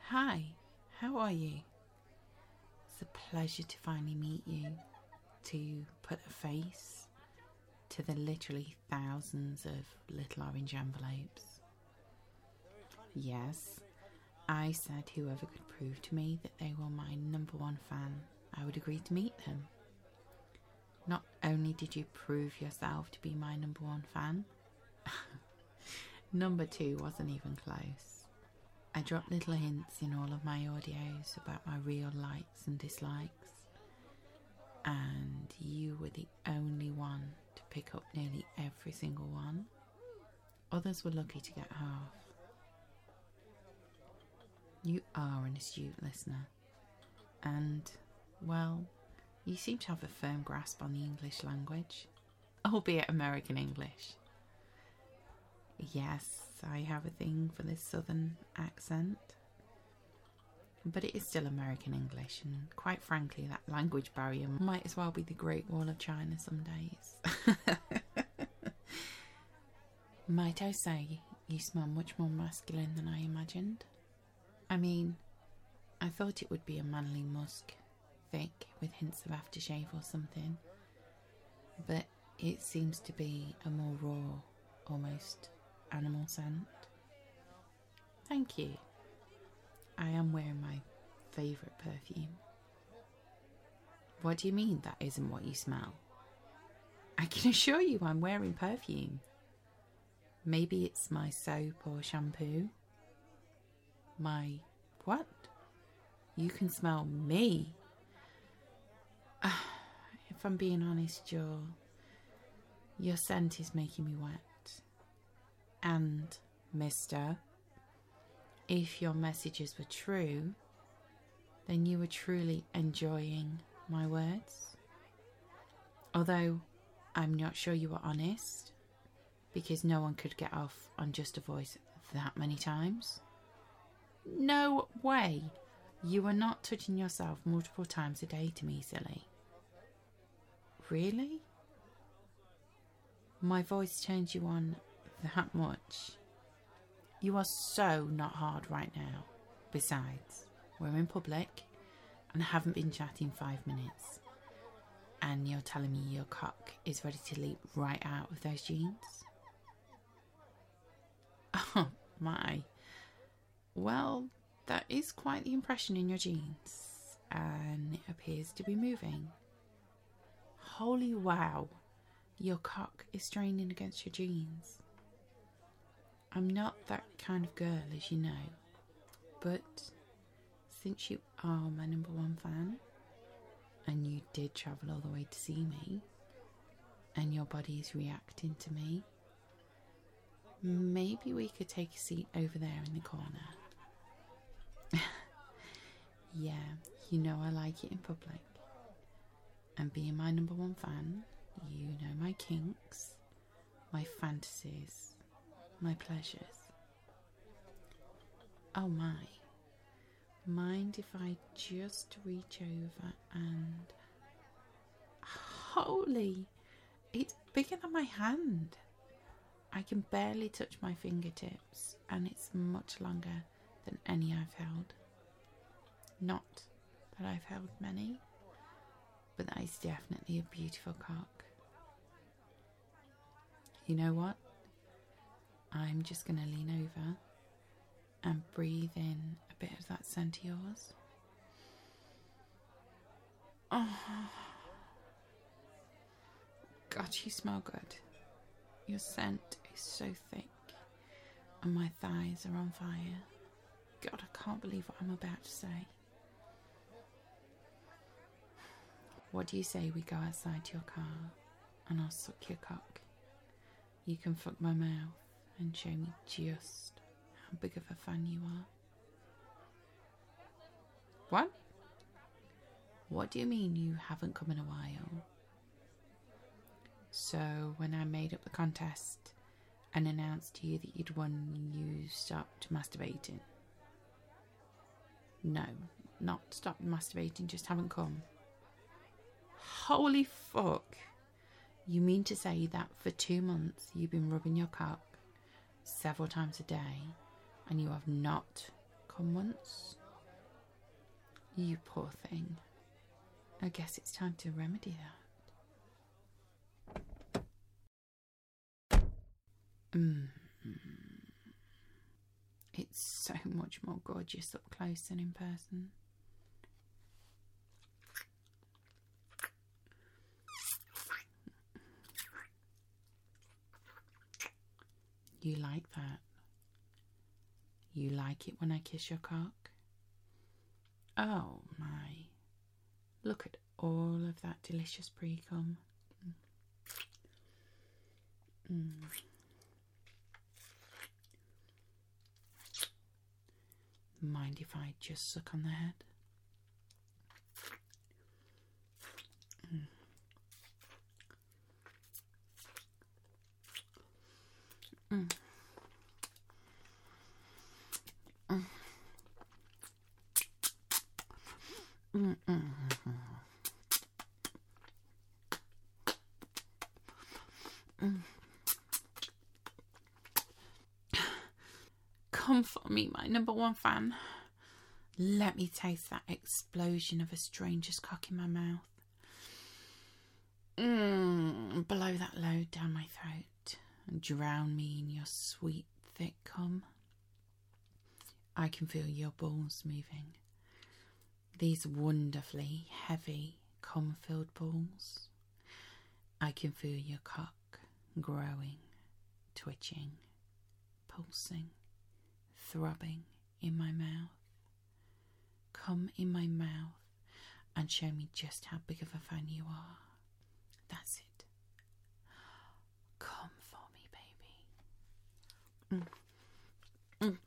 Hi, how are you? It's a pleasure to finally meet you, to put a face to the literally thousands of little orange envelopes. Yes, I said whoever could prove to me that they were my number one fan, I would agree to meet them. Not only did you prove yourself to be my number one fan, number two wasn't even close. I dropped little hints in all of my audios about my real likes and dislikes, and you were the only one to pick up nearly every single one. Others were lucky to get half. You are an astute listener, and, well, you seem to have a firm grasp on the English language, albeit American English. Yes, I have a thing for this southern accent, but it is still American English, and quite frankly, that language barrier might as well be the Great Wall of China some days. Might I say, you smell much more masculine than I imagined? I mean, I thought it would be a manly musk, thick, with hints of aftershave or something, but it seems to be a more raw, almost animal scent. Thank you. I am wearing my favourite perfume. What do you mean that isn't what you smell? I can assure you I'm wearing perfume. Maybe it's my soap or shampoo. My what? You can smell me. If I'm being honest, your scent is making me wet. And, mister, if your messages were true, then you were truly enjoying my words. Although I'm not sure you were honest, because no one could get off on just a voice that many times. No way! You are not touching yourself multiple times a day to me, silly. Really? My voice turns you on that much? You are so not hard right now. Besides, we're in public and I haven't been chatting 5 minutes, and you're telling me your cock is ready to leap right out of those jeans? Oh my. Well, that is quite the impression in your jeans, and it appears to be moving. Holy wow, your cock is straining against your jeans. I'm not that kind of girl, as you know, but since you are my number one fan, and you did travel all the way to see me, and your body is reacting to me, maybe we could take a seat over there in the corner. Yeah, you know I like it in public. And being my number one fan, you know my kinks, my fantasies, my pleasures. Oh my. Mind if I just reach over and... Holy! It's bigger than my hand. I can barely touch my fingertips, and it's much longer than any I've held. Not that I've held many, but that is definitely a beautiful cock. You know what? I'm just going to lean over and breathe in a bit of that scent of yours. Oh, God, you smell good. Your scent is so thick, and my thighs are on fire. God, I can't believe what I'm about to say. What do you say we go outside to your car and I'll suck your cock? You can fuck my mouth and show me just how big of a fan you are. What? What do you mean you haven't come in a while? So when I made up the contest and announced to you that you'd won, you stopped masturbating? No, not stopped masturbating, just haven't come. Holy fuck. You mean to say that for 2 months you've been rubbing your cock several times a day and you have not come once? You poor thing. I guess it's time to remedy that. It's so much more gorgeous up close than in person. You like that? You like it when I kiss your cock? Oh my. Look at all of that delicious pre-cum. Mind if I just suck on the head? Come for me, my number one fan. Let me taste that explosion of a stranger's cock in my mouth. Blow that load down my throat and drown me in your sweet, thick cum. I can feel your balls moving. These wonderfully heavy, cum-filled balls. I can feel your cock growing, twitching, pulsing, throbbing in my mouth. Come in my mouth and show me just how big of a fan you are. That's it. Come for me, baby.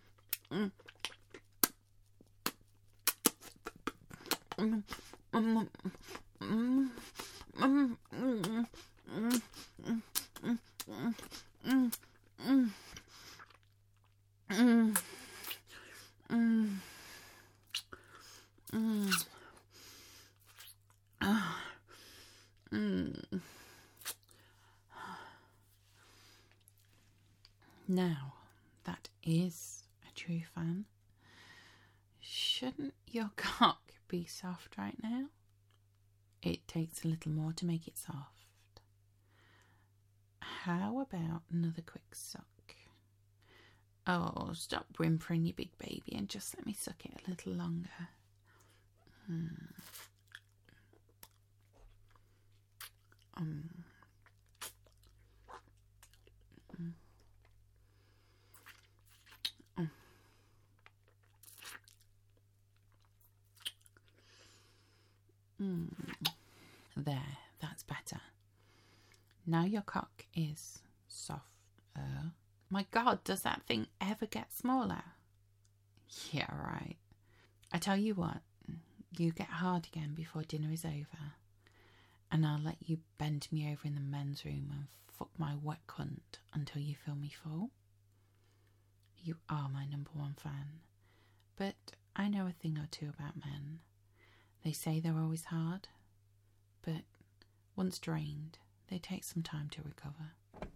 Now, that is a true fan. Shouldn't your cock be soft right now? It takes a little more to make it soft. How about another quick suck? Oh, stop whimpering, you big baby, and just let me suck it a little longer. There, that's better. Now your cock is soft. My God, does that thing ever get smaller? Yeah, right. I tell you what, you get hard again before dinner is over, and I'll let you bend me over in the men's room and fuck my wet cunt until you feel me full. You are my number one fan, but I know a thing or two about men. They say they're always hard, but once drained, they take some time to recover.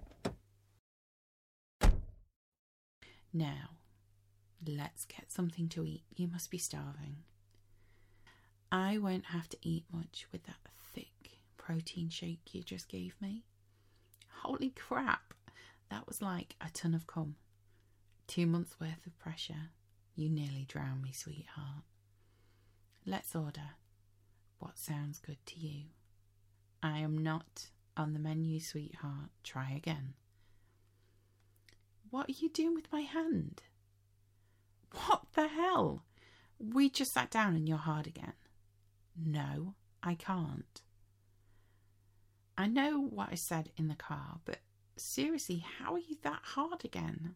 Now, let's get something to eat. You must be starving. I won't have to eat much with that thick protein shake you just gave me. Holy crap, that was like a ton of cum. 2 months worth of pressure. You nearly drowned me, sweetheart. Let's order. What sounds good to you? I am not on the menu, sweetheart. Try again. What are you doing with my hand? What the hell? We just sat down and you're hard again. No, I can't. I know what I said in the car, but seriously, how are you that hard again?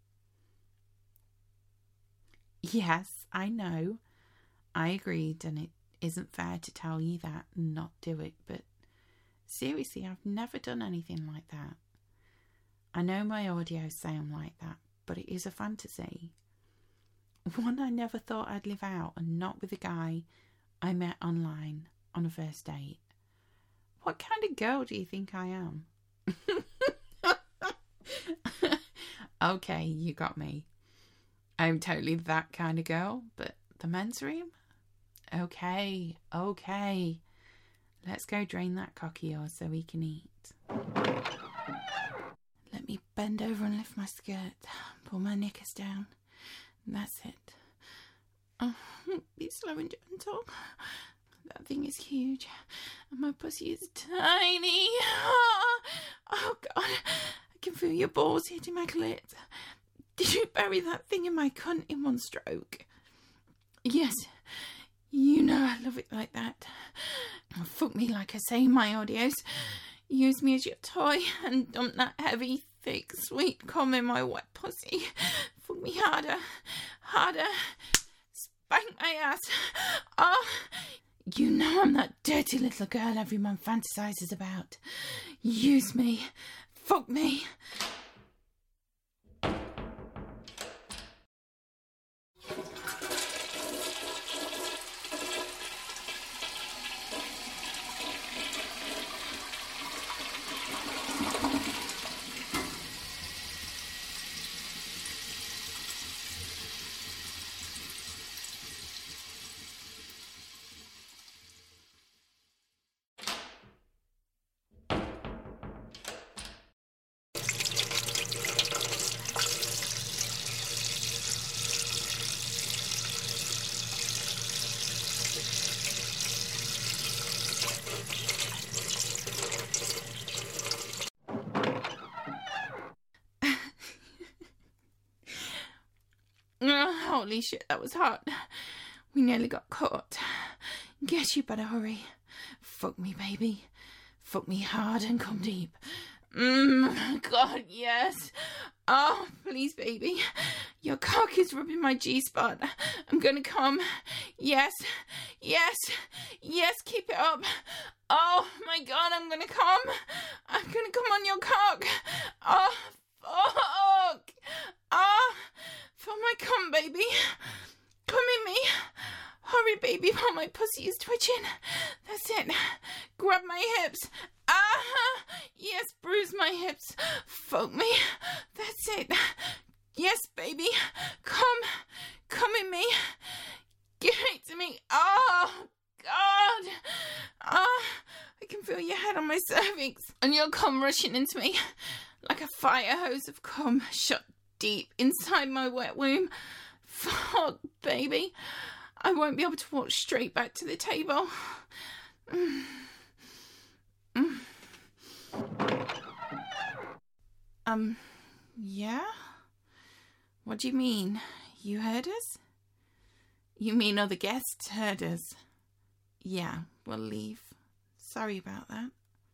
Yes, I know. I agreed, and it isn't fair to tell you that and not do it, but seriously, I've never done anything like that. I know my audios sound like that, but it is a fantasy. One I never thought I'd live out, and not with a guy I met online on a first date. What kind of girl do you think I am? Okay, you got me. I'm totally that kind of girl, but the men's room? Okay, okay. Let's go drain that cock of yours so we can eat. Let me bend over and lift my skirt. Pull my knickers down. That's it. Oh, be slow and gentle. That thing is huge. And my pussy is tiny. Oh, God. I can feel your balls hitting my clit. Did you bury that thing in my cunt in one stroke? Yes. You know I love it like that. Oh, fuck me like I say in my audios. Use me as your toy and dump that heavy, thick, sweet cum in my wet pussy. Fuck me harder. Harder. Spank my ass. Oh, you know I'm that dirty little girl everyone fantasizes about. Use me. Fuck me. Holy shit, that was hot. We nearly got caught. Guess you better hurry. Fuck me, baby. Fuck me hard and come deep. God, yes. Oh, please, baby. Your cock is rubbing my G-spot. I'm gonna come. Yes, yes, yes, keep it up. Oh, my God, I'm gonna come. I'm gonna come on your cock. Oh, fuck. Oh, for my cum, baby. Come in me. Hurry, baby, while my pussy is twitching. That's it. Grab my hips. Ah, yes, bruise my hips. Fuck me. That's it. Yes, baby. Come in me. Give it to me. Oh, God. Ah, I can feel your head on my cervix and your cum rushing into me like a fire hose of cum shot deep inside my wet womb. Fuck, baby. I won't be able to walk straight back to the table. Yeah? What do you mean? You heard us? You mean other guests heard us? Yeah, we'll leave. Sorry about that.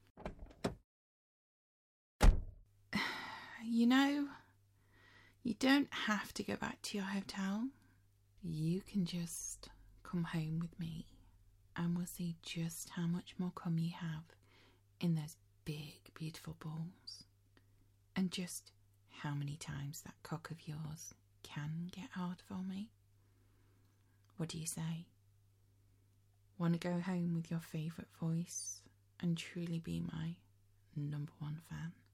You know, you don't have to go back to your hotel. You can just come home with me and we'll see just how much more cum you have in those big, beautiful balls. And just how many times that cock of yours can get hard for me. What do you say? Want to go home with your favourite voice and truly be my #1 fan?